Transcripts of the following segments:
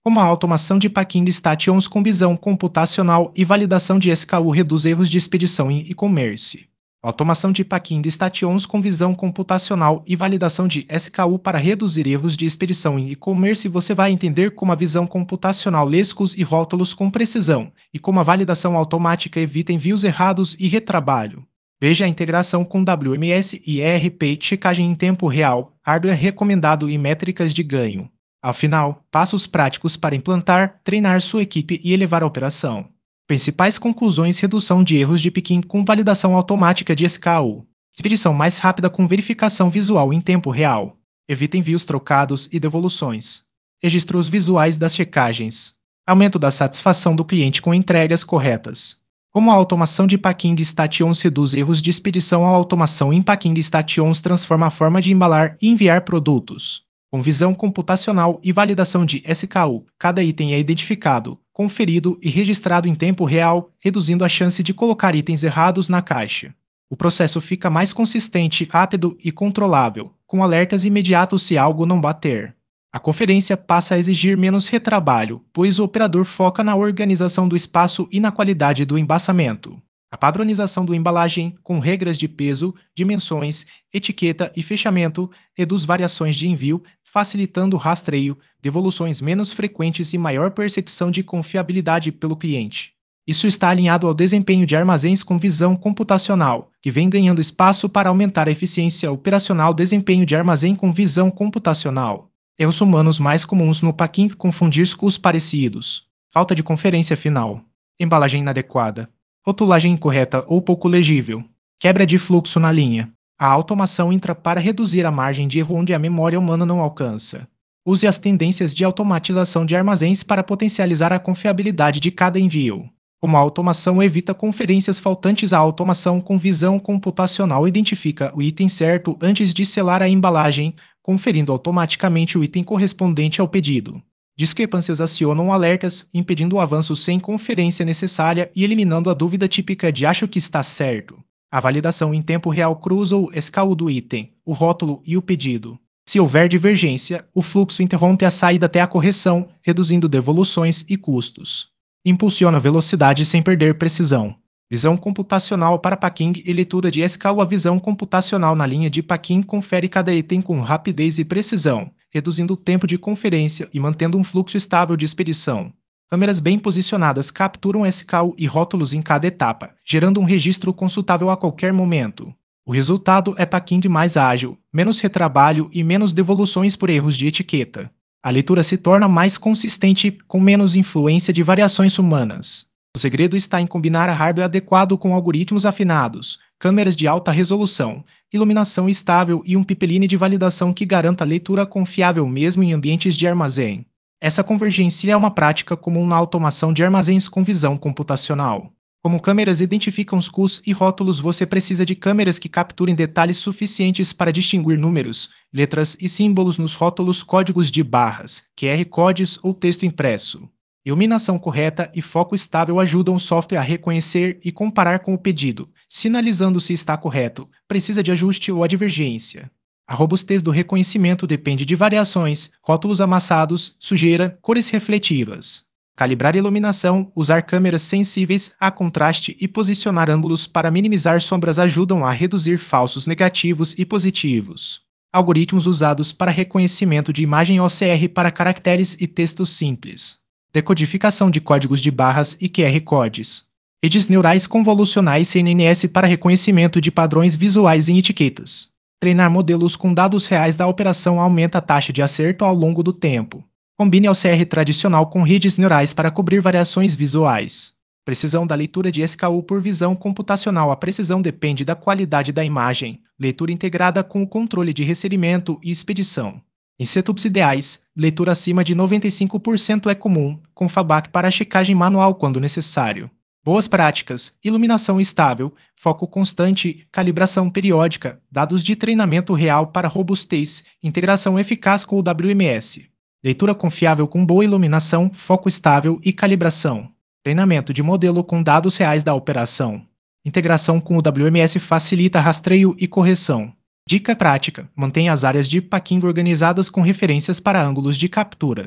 Como a automação de packing stations com visão computacional e validação de SKU reduz erros de expedição em e-commerce. Automação de packing stations com visão computacional e validação de SKU para reduzir erros de expedição em e-commerce. Você vai entender como a visão computacional lê SKUs e rótulos com precisão e como a validação automática evita envios errados e retrabalho. Veja a integração com WMS e ERP, checagem em tempo real, hardware recomendado e métricas de ganho. Afinal, passos práticos para implantar, treinar sua equipe e elevar a operação. Principais conclusões: redução de erros de picking com validação automática de SKU. Expedição mais rápida com verificação visual em tempo real. Evita envios trocados e devoluções. Registros visuais das checagens. Aumento da satisfação do cliente com entregas corretas. Como a automação de packing stations reduz erros de expedição, a automação em packing stations transforma a forma de embalar e enviar produtos. Com visão computacional e validação de SKU, cada item é identificado, conferido e registrado em tempo real, reduzindo a chance de colocar itens errados na caixa. O processo fica mais consistente, rápido e controlável, com alertas imediatos se algo não bater. A conferência passa a exigir menos retrabalho, pois o operador foca na organização do espaço e na qualidade do embaçamento. A padronização da embalagem, com regras de peso, dimensões, etiqueta e fechamento, reduz variações de envio, facilitando o rastreio, devoluções menos frequentes e maior percepção de confiabilidade pelo cliente. Isso está alinhado ao desempenho de armazéns com visão computacional, que vem ganhando espaço para aumentar a eficiência operacional. Desempenho de armazém com visão computacional. Erros humanos mais comuns no packing: confundir SKUs parecidos. Falta de conferência final. Embalagem inadequada. Rotulagem incorreta ou pouco legível. Quebra de fluxo na linha. A automação entra para reduzir a margem de erro onde a memória humana não alcança. Use as tendências de automatização de armazéns para potencializar a confiabilidade de cada envio. Como a automação evita conferências faltantes, a automação com visão computacional identifica o item certo antes de selar a embalagem, conferindo automaticamente o item correspondente ao pedido. Discrepâncias acionam alertas, impedindo o avanço sem conferência necessária e eliminando a dúvida típica de "acho que está certo". A validação em tempo real cruza o SKU do item, o rótulo e o pedido. Se houver divergência, o fluxo interrompe a saída até a correção, reduzindo devoluções e custos. Impulsiona a velocidade sem perder precisão. Visão computacional para packing e leitura de SKU. A visão computacional na linha de packing confere cada item com rapidez e precisão, reduzindo o tempo de conferência e mantendo um fluxo estável de expedição. Câmeras bem posicionadas capturam SKU e rótulos em cada etapa, gerando um registro consultável a qualquer momento. O resultado é packing mais ágil, menos retrabalho e menos devoluções por erros de etiqueta. A leitura se torna mais consistente, com menos influência de variações humanas. O segredo está em combinar a hardware adequado com algoritmos afinados, câmeras de alta resolução, iluminação estável e um pipeline de validação que garanta leitura confiável mesmo em ambientes de armazém. Essa convergência é uma prática comum na automação de armazéns com visão computacional. Como câmeras identificam os SKUs e rótulos, você precisa de câmeras que capturem detalhes suficientes para distinguir números, letras e símbolos nos rótulos, códigos de barras, QR codes ou texto impresso. Iluminação correta e foco estável ajudam o software a reconhecer e comparar com o pedido, sinalizando se está correto, precisa de ajuste ou divergência. A robustez do reconhecimento depende de variações, rótulos amassados, sujeira, cores refletivas. Calibrar iluminação, usar câmeras sensíveis a contraste e posicionar ângulos para minimizar sombras ajudam a reduzir falsos negativos e positivos. Algoritmos usados para reconhecimento de imagem: OCR para caracteres e textos simples. Decodificação de códigos de barras e QR codes. Redes neurais convolucionais CNNS para reconhecimento de padrões visuais em etiquetas. Treinar modelos com dados reais da operação aumenta a taxa de acerto ao longo do tempo. Combine OCR tradicional com redes neurais para cobrir variações visuais. Precisão da leitura de SKU por visão computacional. A precisão depende da qualidade da imagem, leitura integrada com o controle de recebimento e expedição. Em setups ideais, leitura acima de 95% é comum, com fallback para checagem manual quando necessário. Boas práticas: iluminação estável, foco constante, calibração periódica, dados de treinamento real para robustez, integração eficaz com o WMS. Leitura confiável com boa iluminação, foco estável e calibração. Treinamento de modelo com dados reais da operação. Integração com o WMS facilita rastreio e correção. Dica prática: mantenha as áreas de packing organizadas com referências para ângulos de captura.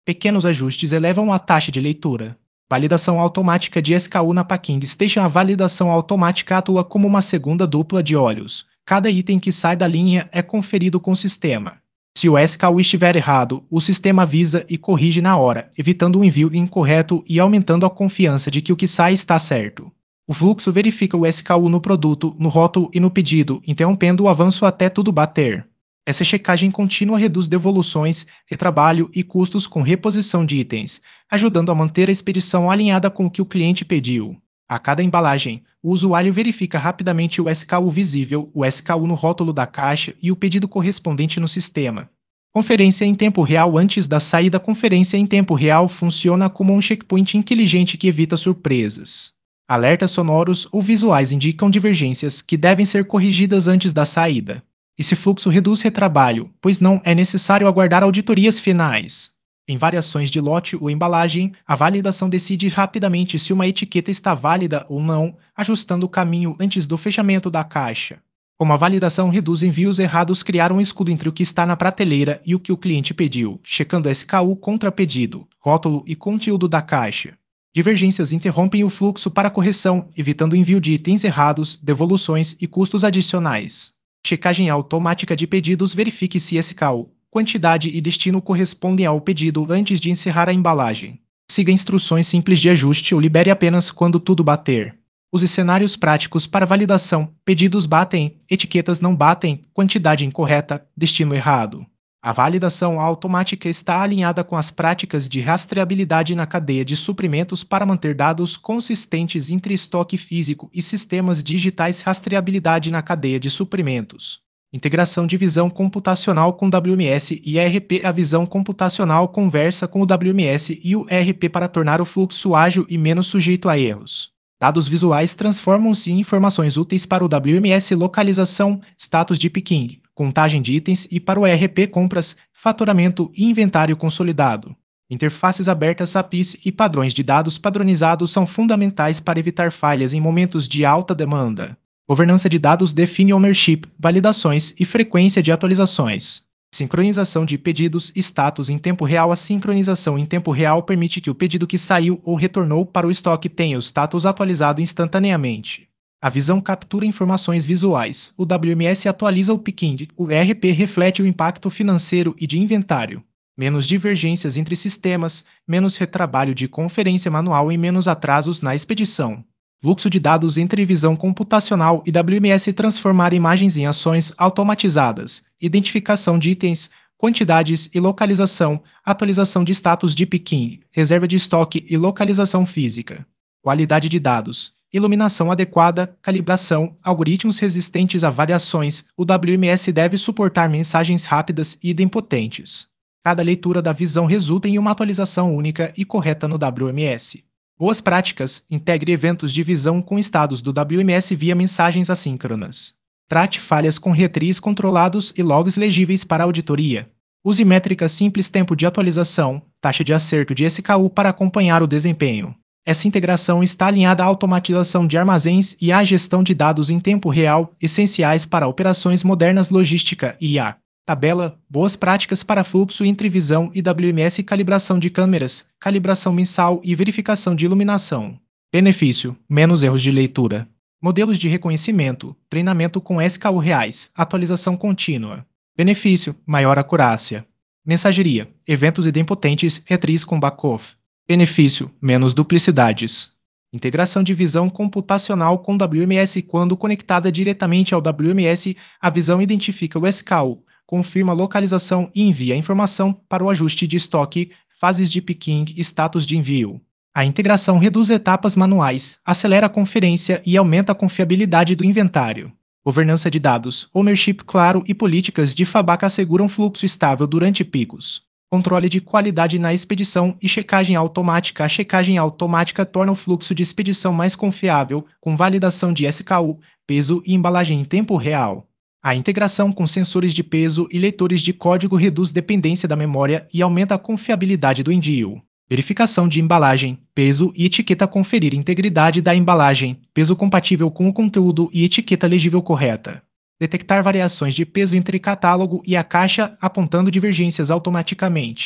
Pequenos ajustes elevam a taxa de leitura. Validação automática de SKU na Packing Station. A validação automática atua como uma segunda dupla de olhos. Cada item que sai da linha é conferido com o sistema. Se o SKU estiver errado, o sistema avisa e corrige na hora, evitando o envio incorreto e aumentando a confiança de que o que sai está certo. O fluxo verifica o SKU no produto, no rótulo e no pedido, interrompendo o avanço até tudo bater. Essa checagem contínua reduz devoluções, retrabalho e custos com reposição de itens, ajudando a manter a expedição alinhada com o que o cliente pediu. A cada embalagem, o usuário verifica rapidamente o SKU visível, o SKU no rótulo da caixa e o pedido correspondente no sistema. Conferência em tempo real. Antes da saída. Conferência em tempo real funciona como um checkpoint inteligente que evita surpresas. Alertas sonoros ou visuais indicam divergências que devem ser corrigidas antes da saída. Esse fluxo reduz retrabalho, pois não é necessário aguardar auditorias finais. Em variações de lote ou embalagem, a validação decide rapidamente se uma etiqueta está válida ou não, ajustando o caminho antes do fechamento da caixa. Como a validação reduz envios errados, criar um escudo entre o que está na prateleira e o que o cliente pediu, checando SKU contra pedido, rótulo e conteúdo da caixa. Divergências interrompem o fluxo para correção, evitando o envio de itens errados, devoluções e custos adicionais. Checagem automática de pedidos. Verifique se SKU, quantidade e destino correspondem ao pedido antes de encerrar a embalagem. Siga instruções simples de ajuste ou libere apenas quando tudo bater. Use cenários práticos para validação. Pedidos batem, etiquetas não batem, quantidade incorreta, destino errado. A validação automática está alinhada com as práticas de rastreabilidade na cadeia de suprimentos para manter dados consistentes entre estoque físico e sistemas digitais. Rastreabilidade na cadeia de suprimentos. Integração de visão computacional com WMS e ERP. A visão computacional conversa com o WMS e o ERP para tornar o fluxo ágil e menos sujeito a erros. Dados visuais transformam-se em informações úteis para o WMS. Localização, status de picking, contagem de itens, e para o ERP compras, faturamento e inventário consolidado. Interfaces abertas. APIs e padrões de dados padronizados são fundamentais para evitar falhas em momentos de alta demanda. Governança de dados define ownership, validações e frequência de atualizações. Sincronização de pedidos. Status em tempo real. A sincronização em tempo real permite que o pedido que saiu ou retornou para o estoque tenha o status atualizado instantaneamente. A visão captura informações visuais. O WMS atualiza o picking. O ERP reflete o impacto financeiro e de inventário. Menos divergências entre sistemas, menos retrabalho de conferência manual e menos atrasos na expedição. Fluxo de dados entre visão computacional e WMS. Transformar imagens em ações automatizadas. Identificação de itens, quantidades e localização. Atualização de status de picking, reserva de estoque e localização física. Qualidade de dados. Iluminação adequada, calibração, algoritmos resistentes a variações. O WMS deve suportar mensagens rápidas e idempotentes. Cada leitura da visão resulta em uma atualização única e correta no WMS. Boas práticas. Integre eventos de visão com estados do WMS via mensagens assíncronas. Trate falhas com retriz controlados e logs legíveis para auditoria. Use métricas simples. Tempo de atualização, taxa de acerto de SKU para acompanhar o desempenho. Essa integração está alinhada à automatização de armazéns e à gestão de dados em tempo real, essenciais para operações modernas. Logística e IA. Tabela. Boas práticas para fluxo entre visão e WMS. Calibração de câmeras, calibração mensal e verificação de iluminação. Benefício: menos erros de leitura. Modelos de reconhecimento, treinamento com SKU reais, atualização contínua. Benefício: maior acurácia. Mensageria, eventos idempotentes, retriz com backoff. Benefício: menos duplicidades. Integração de visão computacional com WMS. Quando conectada diretamente ao WMS, a visão identifica o SKU, confirma a localização e envia a informação para o ajuste de estoque, fases de picking e status de envio. A integração reduz etapas manuais, acelera a conferência e aumenta a confiabilidade do inventário. Governança de dados, ownership claro e políticas de FABAC asseguram fluxo estável durante picos. Controle de qualidade na expedição e checagem automática. A checagem automática torna o fluxo de expedição mais confiável, com validação de SKU, peso e embalagem em tempo real. A integração com sensores de peso e leitores de código reduz dependência da memória e aumenta a confiabilidade do envio. Verificação de embalagem, peso e etiqueta. Conferir integridade da embalagem, peso compatível com o conteúdo e etiqueta legível correta. Detectar variações de peso entre catálogo e a caixa, apontando divergências automaticamente.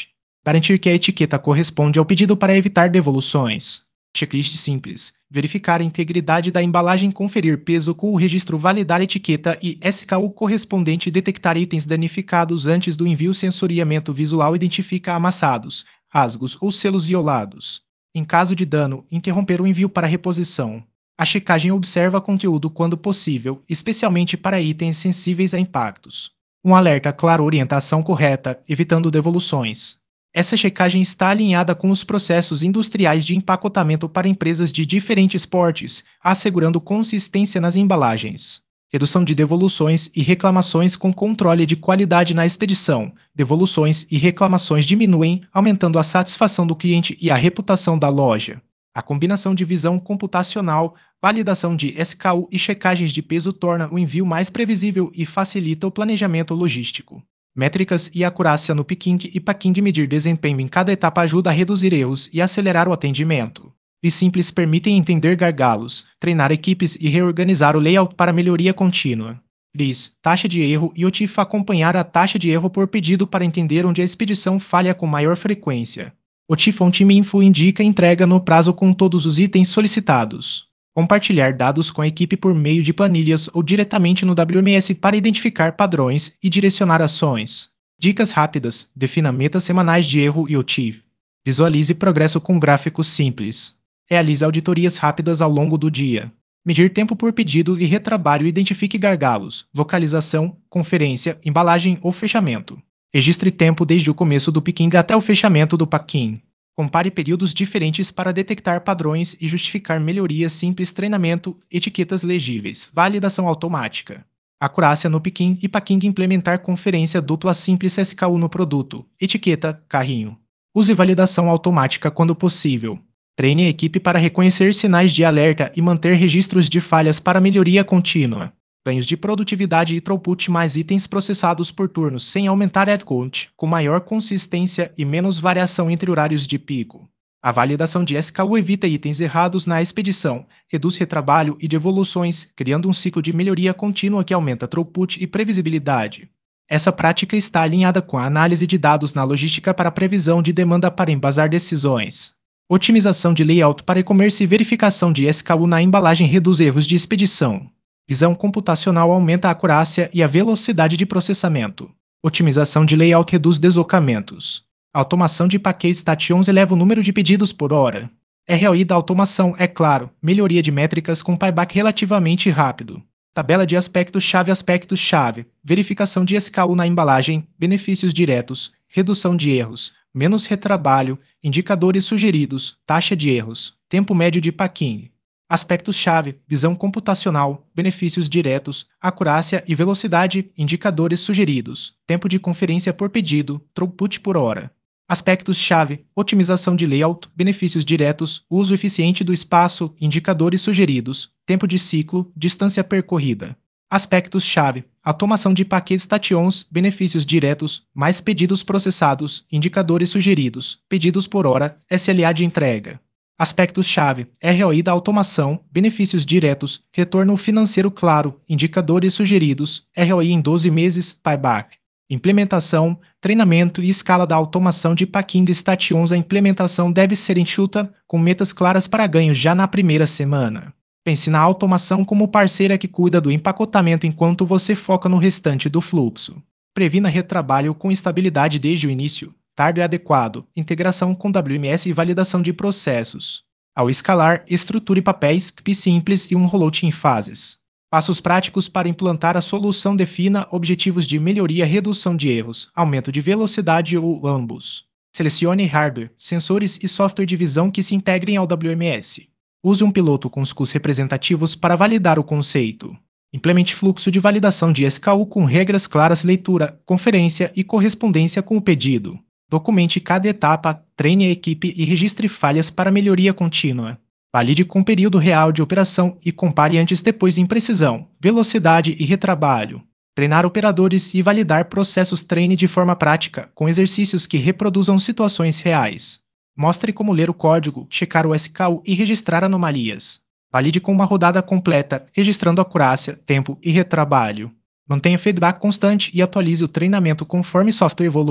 Garantir que a etiqueta corresponde ao pedido para evitar devoluções. Checklist simples. Verificar a integridade da embalagem, conferir peso com o registro, validar a etiqueta e SKU correspondente, detectar itens danificados antes do envio. Sensoriamento visual identifica amassados, rasgos ou selos violados. Em caso de dano, interromper o envio para reposição. A checagem observa conteúdo quando possível, especialmente para itens sensíveis a impactos. Um alerta claro, orientação correta, evitando devoluções. Essa checagem está alinhada com os processos industriais de empacotamento para empresas de diferentes portes, assegurando consistência nas embalagens. Redução de devoluções e reclamações com controle de qualidade na expedição. Devoluções e reclamações diminuem, aumentando a satisfação do cliente e a reputação da loja. A combinação de visão computacional, validação de SKU e checagens de peso torna o envio mais previsível e facilita o planejamento logístico. Métricas e acurácia no picking e packing. Medir desempenho em cada etapa ajuda a reduzir erros e acelerar o atendimento. E simples permitem entender gargalos, treinar equipes e reorganizar o layout para melhoria contínua. RIS, taxa de erro e OTIF. Acompanhar a taxa de erro por pedido para entender onde a expedição falha com maior frequência. OTIF Time Info indica entrega no prazo com todos os itens solicitados. Compartilhar dados com a equipe por meio de planilhas ou diretamente no WMS para identificar padrões e direcionar ações. Dicas rápidas: defina metas semanais de erro e OTIF. Visualize progresso com gráficos simples. Realize auditorias rápidas ao longo do dia. Medir tempo por pedido e retrabalho. Identifique gargalos, vocalização, conferência, embalagem ou fechamento. Registre tempo desde o começo do picking até o fechamento do packing. Compare períodos diferentes para detectar padrões e justificar melhorias. Simples treinamento, etiquetas legíveis, validação automática. Acurácia no picking e packing. Implementar conferência dupla simples, SKU no produto, etiqueta, carrinho. Use validação automática quando possível. Treine a equipe para reconhecer sinais de alerta e manter registros de falhas para melhoria contínua. Ganhos de produtividade e throughput: mais itens processados por turno sem aumentar headcount, com maior consistência e menos variação entre horários de pico. A validação de SKU evita itens errados na expedição, reduz retrabalho e devoluções, criando um ciclo de melhoria contínua que aumenta throughput e previsibilidade. Essa prática está alinhada com a análise de dados na logística para previsão de demanda para embasar decisões. Otimização de layout para e-commerce e verificação de SKU na embalagem reduz erros de expedição. Visão computacional aumenta a acurácia e a velocidade de processamento. Otimização de layout reduz deslocamentos. Automação de paquetes TAT11 eleva o número de pedidos por hora. ROI da automação é claro, melhoria de métricas com payback relativamente rápido. Tabela de aspectos-chave, verificação de SKU na embalagem, benefícios diretos, redução de erros, menos retrabalho, indicadores sugeridos, taxa de erros, tempo médio de packing. Aspectos-chave, visão computacional, benefícios diretos, acurácia e velocidade, indicadores sugeridos, tempo de conferência por pedido, throughput por hora. Aspectos-chave, otimização de layout, benefícios diretos, uso eficiente do espaço, indicadores sugeridos, tempo de ciclo, distância percorrida. Aspectos-chave, automação de paquetes TAT11, benefícios diretos, mais pedidos processados, indicadores sugeridos, pedidos por hora, SLA de entrega. Aspectos-chave, ROI da automação, benefícios diretos, retorno financeiro claro, indicadores sugeridos, ROI em 12 meses, payback. Implementação, treinamento e escala da automação de packing de TAT11. A implementação deve ser enxuta, com metas claras para ganhos já na primeira semana. Pense na automação como parceira que cuida do empacotamento enquanto você foca no restante do fluxo. Previna retrabalho com estabilidade desde o início. Tarde adequado, integração com WMS e validação de processos. Ao escalar, estruture papéis, PI simples e um rollout em fases. Passos práticos para implantar a solução: defina objetivos de melhoria, redução de erros, aumento de velocidade ou ambos. Selecione hardware, sensores e software de visão que se integrem ao WMS. Use um piloto com os custos representativos para validar o conceito. Implemente fluxo de validação de SKU com regras claras, leitura, conferência e correspondência com o pedido. Documente cada etapa, treine a equipe e registre falhas para melhoria contínua. Valide com período real de operação e compare antes e depois em precisão, velocidade e retrabalho. Treinar operadores e validar processos. Treine de forma prática, com exercícios que reproduzam situações reais. Mostre como ler o código, checar o SKU e registrar anomalias. Valide com uma rodada completa, registrando acurácia, tempo e retrabalho. Mantenha feedback constante e atualize o treinamento conforme o software evolui.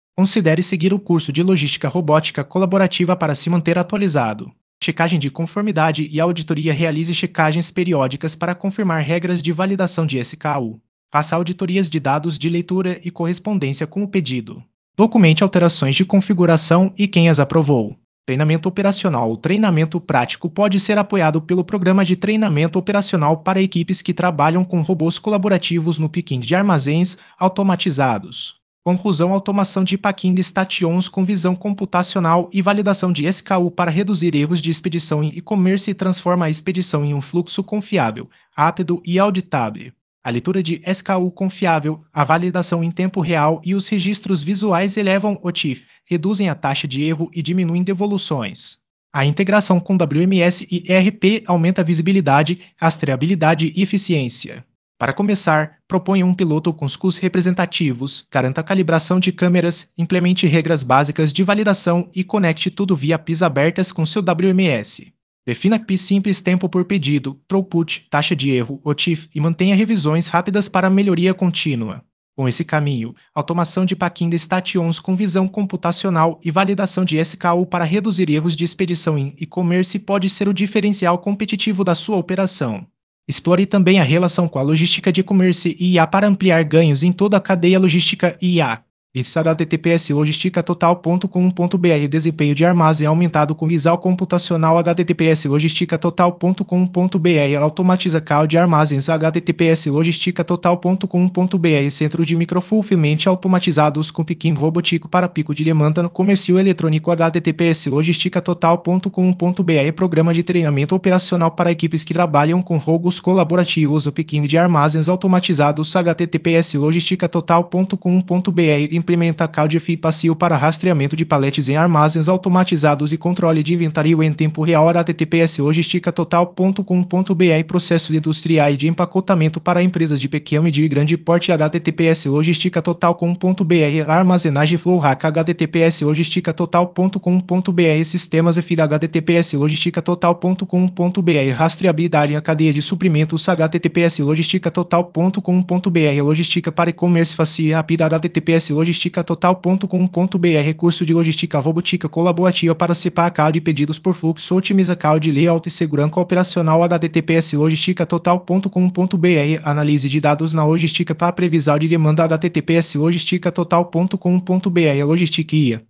Considere seguir o curso de Logística Robótica Colaborativa para se manter atualizado. Checagem de conformidade e auditoria. Realize checagens periódicas para confirmar regras de validação de SKU. Faça auditorias de dados de leitura e correspondência com o pedido. Documente alterações de configuração e quem as aprovou. Treinamento operacional. O treinamento prático pode ser apoiado pelo Programa de Treinamento Operacional para equipes que trabalham com robôs colaborativos no picking de armazéns automatizados. Conclusão: automação de packing stations com visão computacional e validação de SKU para reduzir erros de expedição em e-commerce e transforma a expedição em um fluxo confiável, rápido e auditável. A leitura de SKU confiável, a validação em tempo real e os registros visuais elevam o TIF, reduzem a taxa de erro e diminuem devoluções. A integração com WMS e ERP aumenta a visibilidade, rastreabilidade e eficiência. Para começar, proponha um piloto com SKUs representativos, garanta a calibração de câmeras, implemente regras básicas de validação e conecte tudo via APIs abertas com seu WMS. Defina API simples, tempo por pedido, throughput, taxa de erro, OTIF e mantenha revisões rápidas para melhoria contínua. Com esse caminho, automação de packing stations com visão computacional e validação de SKU para reduzir erros de expedição em e-commerce pode ser o diferencial competitivo da sua operação. Explore também a relação com a logística de e-commerce e IA para ampliar ganhos em toda a cadeia logística IA. https logisticatotal.com.br Desempenho de armazém aumentado com visão computacional. https logisticatotal.com.br Automatiza call de armazéns. https logisticatotal.com.br Centro de microfulfillment automatizados com picking robótico para pico de demanda no comércio eletrônico. https logisticatotal.com.br Programa de treinamento operacional para equipes que trabalham com robôs colaborativos. O picking de armazéns automatizados. https logisticatotal.com.br Implementa CloudFi passivo para rastreamento de paletes em armazéns automatizados e controle de inventário em tempo real. https logisticatotal.com.br Processos industriais de empacotamento para empresas de pequeno e de grande porte. https logisticatotal.com.br Armazenagem FlowRack. https logisticatotal.com.br Sistemas EFI. https logisticatotal.com.br Rastreabilidade em cadeia de suprimentos. https logisticatotal.com.br Logística para e-commerce fácil. https logisticatotal.com.br Curso de logística robótica colaborativa para separar call de pedidos por fluxo, otimiza call de layout e segurança operacional. https logisticatotal.com.br Análise de dados na logística para previsão de demanda. https logisticatotal.com.br Logistica IA.